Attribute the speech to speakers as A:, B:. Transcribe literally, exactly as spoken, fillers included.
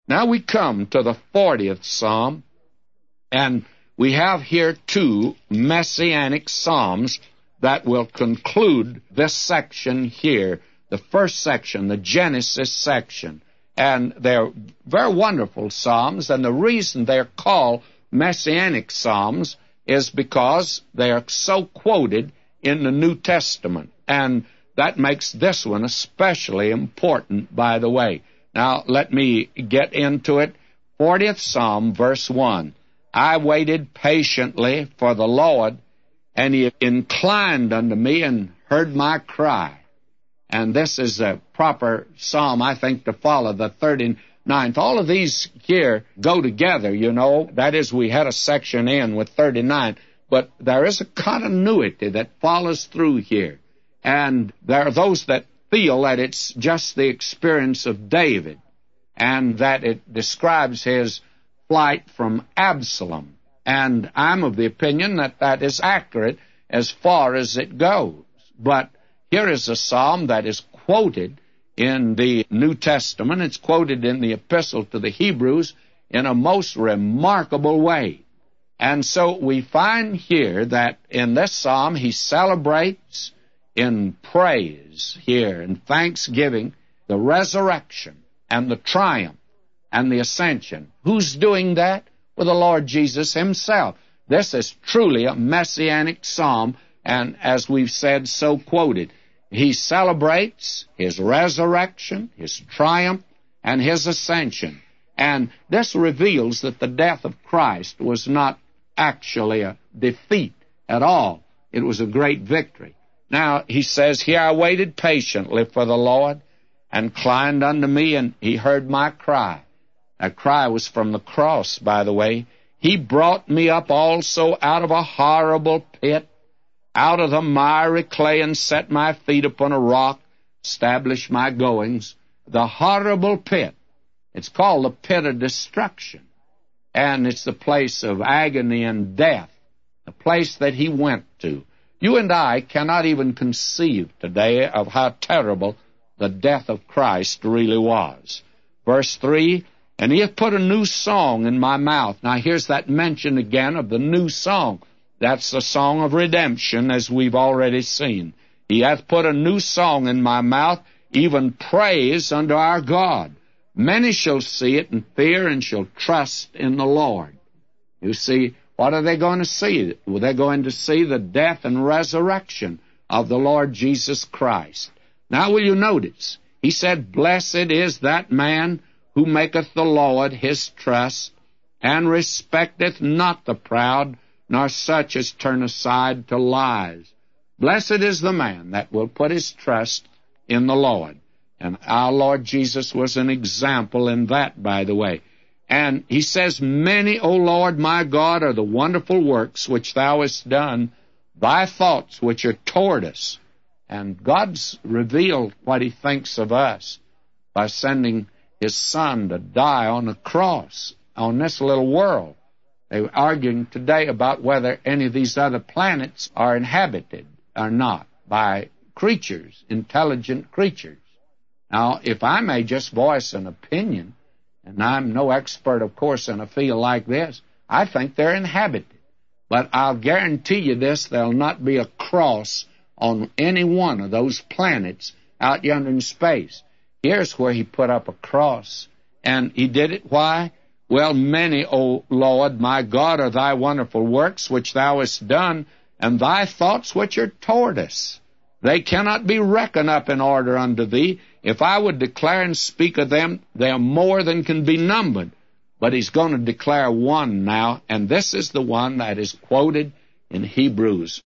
A: Now we come to the fortieth Psalm, and we have here two messianic psalms that will conclude this section here, the first section, the Genesis section. And they're very wonderful psalms, and the reason they're called messianic psalms is because they are so quoted in the New Testament. And that makes this one especially important, by the way. Now, let me get into it. fortieth Psalm, verse one. I waited patiently for the Lord, and he inclined unto me and heard my cry. And this is a proper psalm, I think, to follow the thirty-ninth. All of these here go together, you know. That is, we had a section in with thirty-nine, but there is a continuity that follows through here. And there are those that feel that it's just the experience of David, and that it describes his flight from Absalom. And I'm of the opinion that that is accurate as far as it goes. But here is a psalm that is quoted in the New Testament. It's quoted in the Epistle to the Hebrews in a most remarkable way. And so we find here that in this psalm he celebrates in praise here, in thanksgiving, the resurrection and the triumph and the ascension. Who's doing that? Well, the Lord Jesus himself. This is truly a messianic psalm, and as we've said, so quoted. He celebrates his resurrection, his triumph, and his ascension. And this reveals that the death of Christ was not actually a defeat at all. It was a great victory. Now, he says, here I waited patiently for the Lord, and inclined unto me, and he heard my cry. That cry was from the cross, by the way. He brought me up also out of a horrible pit, out of the miry clay, and set my feet upon a rock, established my goings. The horrible pit. It's called the pit of destruction. And it's the place of agony and death, the place that he went to. You and I cannot even conceive today of how terrible the death of Christ really was. Verse three, and he hath put a new song in my mouth. Now here's that mention again of the new song. That's the song of redemption, as we've already seen. He hath put a new song in my mouth, even praise unto our God. Many shall see it and fear, and shall trust in the Lord. You see, what are they going to see? Well, they're going to see the death and resurrection of the Lord Jesus Christ. Now will you notice, he said, blessed is that man who maketh the Lord his trust, and respecteth not the proud, nor such as turn aside to lies. Blessed is the man that will put his trust in the Lord. And our Lord Jesus was an example in that, by the way. And he says, many, O Lord my God, are the wonderful works which thou hast done, thy thoughts which are toward us. And God's revealed what he thinks of us by sending his Son to die on the cross on this little world. They're arguing today about whether any of these other planets are inhabited or not by creatures, intelligent creatures. Now, if I may just voice an opinion, and I'm no expert, of course, in a field like this, I think they're inhabited. But I'll guarantee you this, there'll not be a cross on any one of those planets out yonder in space. Here's where he put up a cross. And he did it, why? Well, many, O Lord, my God, are thy wonderful works which thou hast done, and thy thoughts which are toward us. They cannot be reckoned up in order unto thee. If I would declare and speak of them, they are more than can be numbered. But he's going to declare one now, and this is the one that is quoted in Hebrews.